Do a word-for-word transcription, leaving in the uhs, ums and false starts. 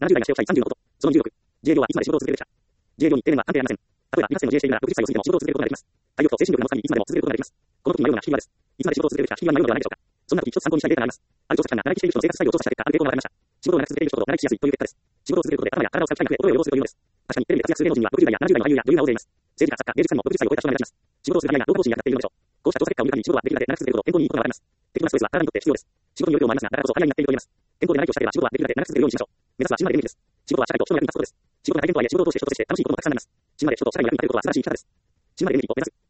ななじゅう代がしておきたいさんじゅうのこと。そのにじゅうろく。自営業はいつまで仕事を続けるべきか。自営業に定年は関係ありません。例えば、にがつ生の自営しているならろくじゅっさいを過ぎても仕事を続けることができます。体力と精神力の持つ限りいつまでも続けることができます。この時に迷うのが引き際です。いつまで仕事を続けるべきか引き際に迷うのではないでしょうか。そんな時一つ参考にしたいデータがあります。ある調査機関が長生きしている人の生活スタイルを調査した結果、ある傾向が分かりました。仕事を長く続けている人ほど長生きしやすいという結果です。仕事を続けることで頭や体を使う機会が増え、衰えを要するというのです。確かにテレビで活躍する芸能人にはろくじゅう代やななじゅう代の俳優や女優が大勢います。政治家、作家、芸術家にもろくじゅっさいを超えた人が目立ちます。仕事をするためには労働心がなっているのでしょう。こうした調査結果を見る限り仕事はできるだけ長く続けること、健康にいいことが分かります。適度なストレスは体にとって必要です。仕事による量もありますが、だからこそ早になっていると言えます。健康で長生きをしたければ仕事はできるだけ長く続けるようにしましょう。目指すは死ぬまで元気です。仕事は社会と人の役に立つことです。仕事が大変とはいえ仕事を通して人として楽しいこともたくさんあります。死ぬまで人と社会の役に立てることは素晴らしい生き方です。死ぬまで元気を目指す。